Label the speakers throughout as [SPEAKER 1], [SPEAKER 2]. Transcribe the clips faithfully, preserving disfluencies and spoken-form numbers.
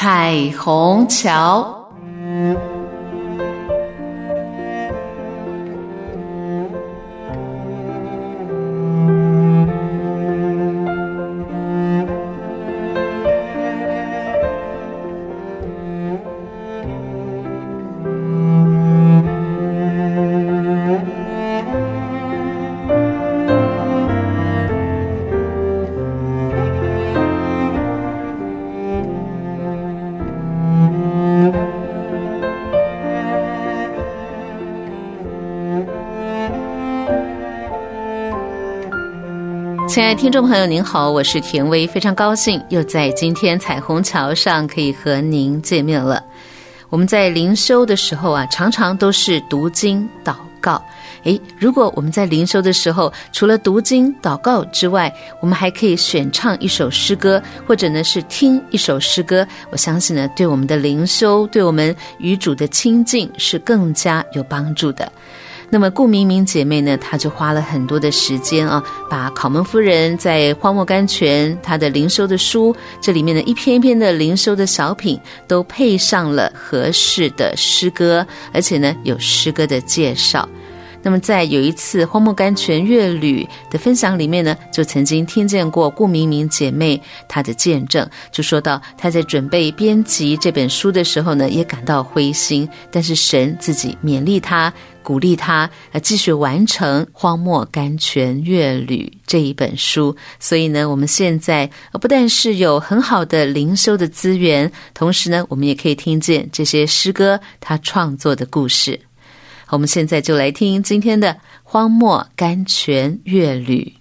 [SPEAKER 1] 彩虹桥。亲爱的听众朋友您好，我是田薇，非常高兴又在今天彩虹桥上可以和您见面了。我们在灵修的时候啊，常常都是读经祷告。诶，如果我们在灵修的时候除了读经祷告之外，我们还可以选唱一首诗歌，或者呢是听一首诗歌，我相信呢对我们的灵修，对我们与主的亲近是更加有帮助的。那么顾明明姐妹呢，她就花了很多的时间啊，把考门夫人在荒漠甘泉她的灵修的书，这里面的一篇一篇的灵修的小品都配上了合适的诗歌，而且呢有诗歌的介绍。那么在有一次荒漠甘泉乐旅的分享里面呢，就曾经听见过顾明明姐妹她的见证，就说到她在准备编辑这本书的时候呢，也感到灰心，但是神自己勉励她，鼓励她继续完成荒漠甘泉乐旅这一本书。所以呢，我们现在不但是有很好的灵修的资源，同时呢，我们也可以听见这些诗歌她创作的故事。我们现在就来听今天的荒漠甘泉乐旅。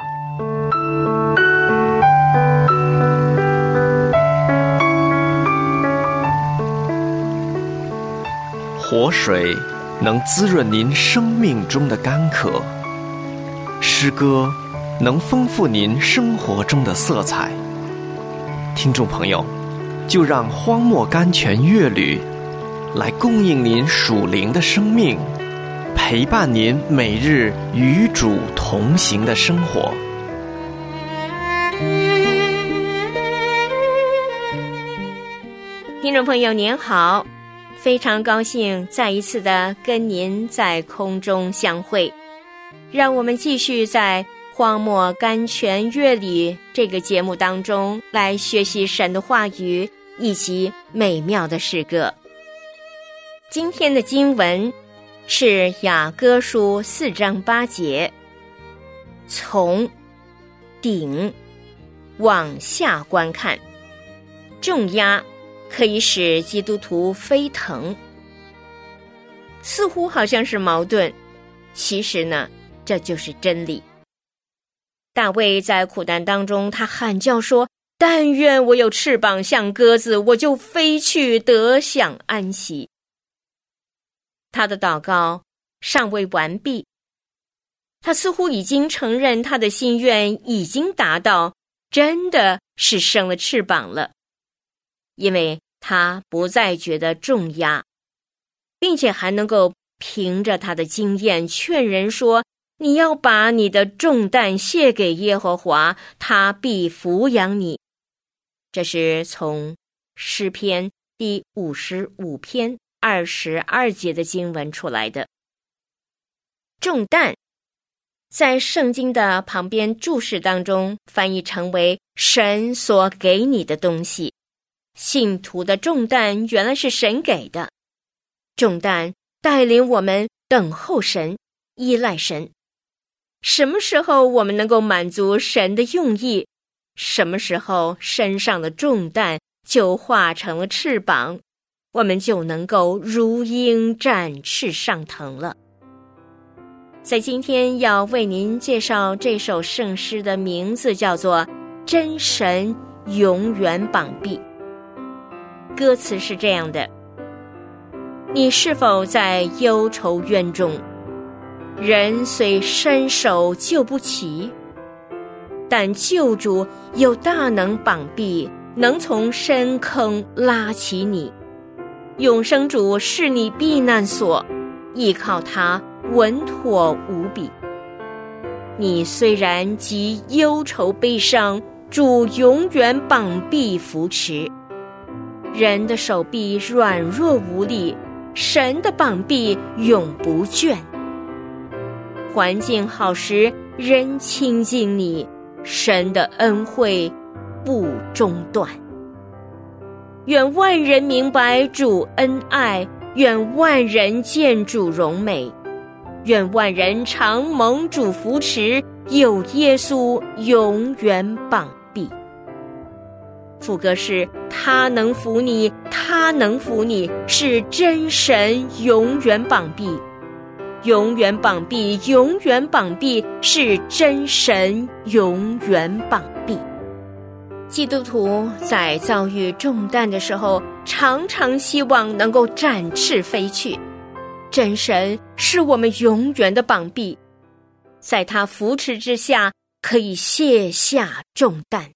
[SPEAKER 2] 活水能滋润您生命中的干渴，诗歌能丰富您生活中的色彩。听众朋友，就让荒漠甘泉乐旅来供应您属灵的生命，陪伴您每日与主同行的生活。
[SPEAKER 3] 听众朋友您好，非常高兴再一次的跟您在空中相会，让我们继续在荒漠甘泉乐里这个节目当中来学习神的话语以及美妙的诗歌。今天的经文是雅歌书四章八节，从顶往下观看，重压可以使基督徒飞腾。似乎好像是矛盾，其实呢，这就是真理。大卫在苦难当中，他喊叫说，但愿我有翅膀像鸽子，我就飞去得享安息。他的祷告尚未完毕，他似乎已经承认他的心愿已经达到，真的是生了翅膀了，因为他不再觉得重压，并且还能够凭着他的经验劝人说，你要把你的重担卸给耶和华，他必抚养你。这是从诗篇第五十五篇二十二节的经文出来的。重担在圣经的旁边注释当中翻译成为神所给你的东西，信徒的重担原来是神给的。重担带领我们等候神，依赖神。什么时候我们能够满足神的用意，什么时候身上的重担就化成了翅膀，我们就能够如鹰展翅上腾了。在今天要为您介绍这首圣诗的名字叫做《真神永远膀臂》。歌词是这样的：你是否在忧愁怨中，人虽伸手救不起，但救主有大能膀臂，能从深坑拉起你。永生主是你避难所，依靠他稳妥无比。你虽然极忧愁悲伤，主永远膀臂扶持。 人的手臂软弱无力，神的膀臂永不倦。环境好时，人亲近你，神的恩惠不中断。愿万人明白主恩爱，愿万人见主荣美，愿万人常蒙主扶持，有耶稣永远膀臂。副歌是他能扶你，他能扶你，是真神永远膀臂，永远膀臂，永远膀臂，是真神永远膀臂。基督徒在遭遇重担的时候，常常希望能够展翅飞去。真神是我们永远的膀臂，在他扶持之下，可以卸下重担。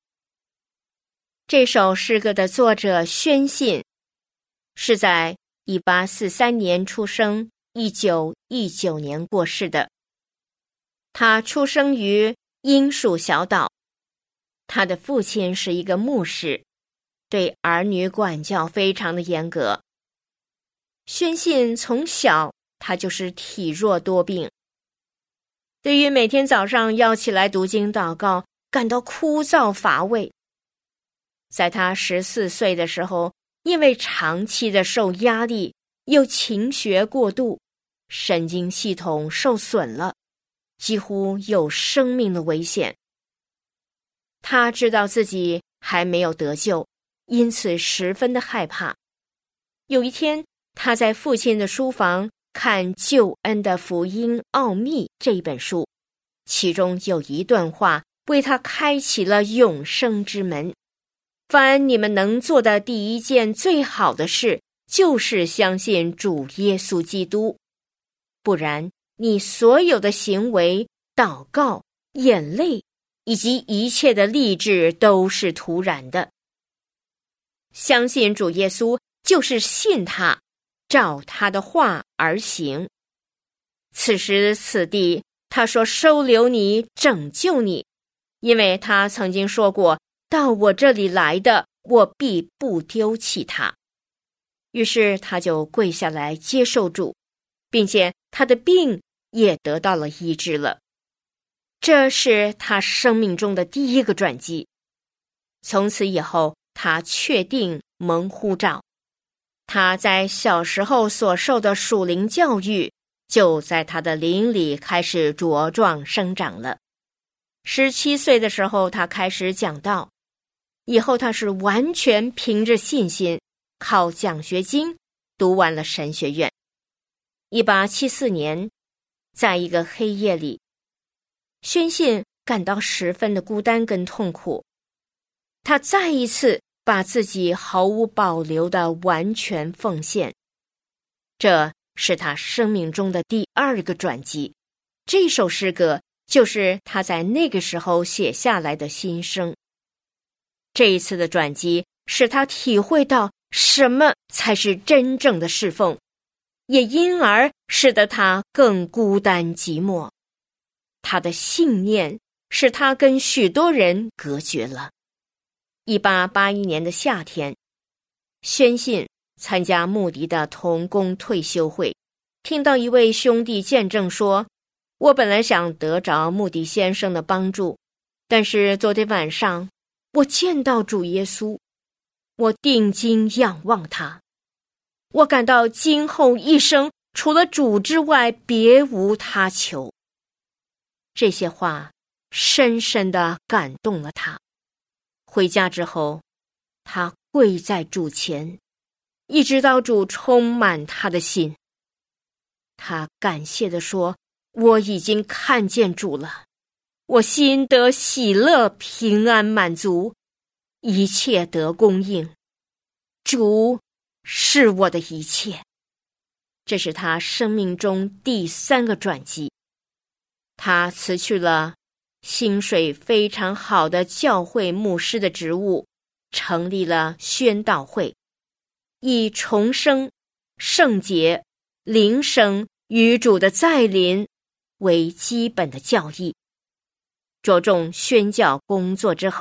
[SPEAKER 3] 这首诗歌的作者宣信是在一八四三年出生，一九一九年过世的。他出生于英属小岛，他的父亲是一个牧师，对儿女管教非常的严格。宣信从小他就是体弱多病，对于每天早上要起来读经祷告感到枯燥乏味。在他十四岁的时候，因为长期的受压力，又勤学过度，神经系统受损了，几乎有生命的危险。他知道自己还没有得救，因此十分的害怕。有一天，他在父亲的书房看《救恩的福音奥秘》这一本书，其中有一段话为他开启了永生之门。凡你们能做的第一件最好的事，就是相信主耶稣基督，不然你所有的行为、祷告、眼泪以及一切的励志都是徒然的。相信主耶稣就是信他，照他的话而行。此时此地，他说收留你，拯救你，因为他曾经说过，到我这里来的，我必不丢弃他。于是他就跪下来接受主，并且他的病也得到了医治了。这是他生命中的第一个转机。从此以后，他确定蒙呼召。他在小时候所受的属灵教育，就在他的灵里开始茁壮生长了。十七岁的时候，他开始讲道，以后他是完全凭着信心，靠奖学金读完了神学院。一八七四年，在一个黑夜里，宣信感到十分的孤单跟痛苦，他再一次把自己毫无保留的完全奉献。这是他生命中的第二个转机。这首诗歌就是他在那个时候写下来的心声。这一次的转机使他体会到什么才是真正的侍奉，也因而使得他更孤单寂寞。他的信念使他跟许多人隔绝了。一八八一年的夏天，宣信参加穆迪的同工退休会，听到一位兄弟见证说，我本来想得着穆迪先生的帮助，但是昨天晚上我见到主耶稣，我定睛仰望他，我感到今后一生除了主之外别无他求。这些话深深地感动了他。回家之后，他跪在主前，一直到主充满他的心。他感谢地说，我已经看见主了，我心得喜乐，平安满足，一切得供应，主是我的一切。这是他生命中第三个转机。他辞去了薪水非常好的教会牧师的职务，成立了宣道会，以重生、圣洁、灵生与主的再临为基本的教义。着重宣教工作之后，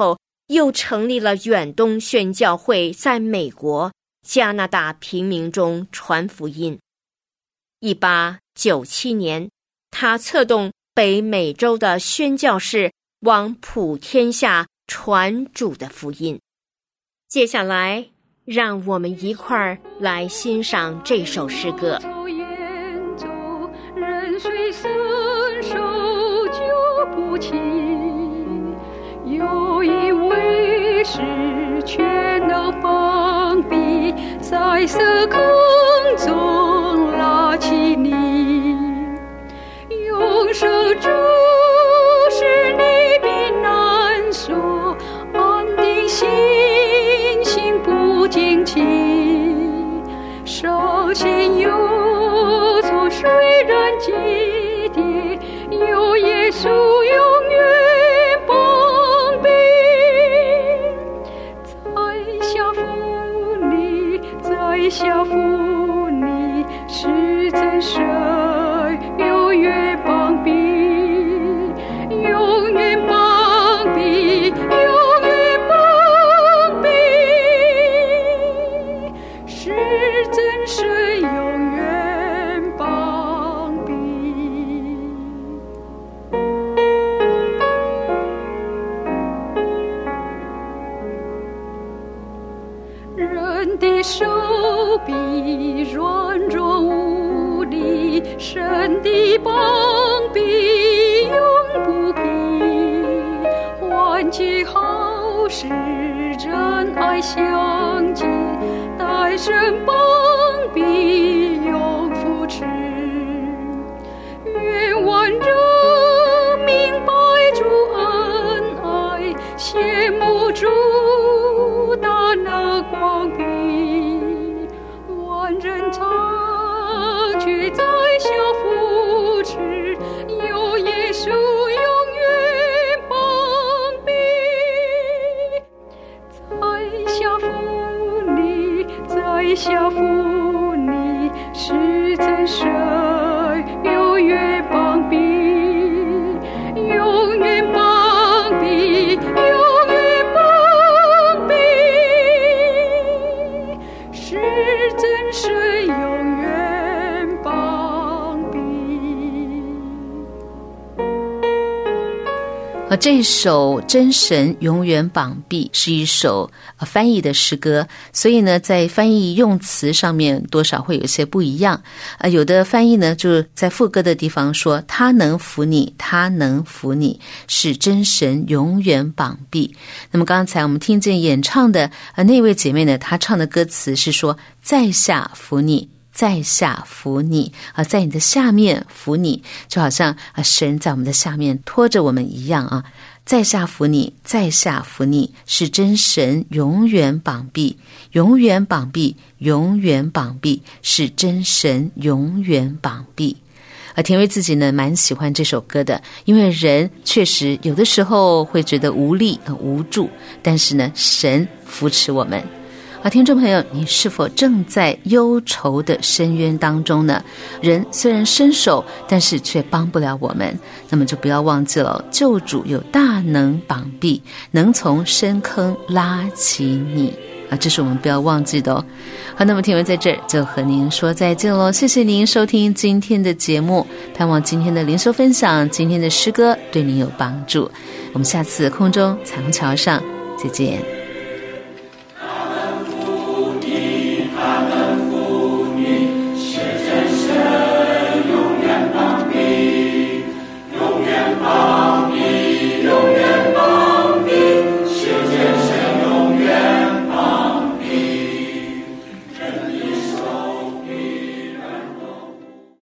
[SPEAKER 3] 又成立了远东宣教会，在美国、加拿大平民中传福音。一八九七年，他策动北美洲的宣教士往普天下传主的福音。接下来，让我们一块儿来欣赏这首诗歌。人虽伸手就不起，有一位是全能膀臂，在色空中拉起你，用手注视你避难所，安定心心不惊奇，伤心忧愁虽然积叠，有耶稣永远帮庇，在下扶你，在下扶你，是真神永远帮庇，永远帮庇，永远帮庇，是真神永远帮庇。人的手臂软弱无力，神的膀臂永不疲，环境好事真爱相继，待神膀臂永扶持，愿万人明白主恩爱，羡慕主大能光庇，万人常聚在小扶持，有耶稣永远帮庇，在下扶你，在下扶你，是真神永远帮庇，永远帮庇，永远帮庇，是真神永远帮庇。
[SPEAKER 1] 而这首真神永远绑臂是一首、呃、翻译的诗歌，所以呢在翻译用词上面多少会有些不一样、呃、有的翻译呢就在副歌的地方说他能扶你，他能扶你，是真神永远绑臂。那么刚才我们听见演唱的、呃、那位姐妹呢，她唱的歌词是说在下扶你，在下扶你啊，在你的下面扶你，就好像啊神在我们的下面拖着我们一样啊。在下扶你，在下扶你，是真神永远绑臂，永远绑臂，永远绑臂，是真神永远绑臂。而田薇自己呢蛮喜欢这首歌的，因为人确实有的时候会觉得无力、呃、无助，但是呢神扶持我们。好，听众朋友，你是否正在忧愁的深渊当中呢？人虽然伸手，但是却帮不了我们，那么就不要忘记了，救主有大能绑臂，能从深坑拉起你啊，这是我们不要忘记的哦。好，那么听完在这儿就和您说再见咯，谢谢您收听今天的节目，盼望今天的灵修分享，今天的诗歌对您有帮助。我们下次空中彩虹桥上再见。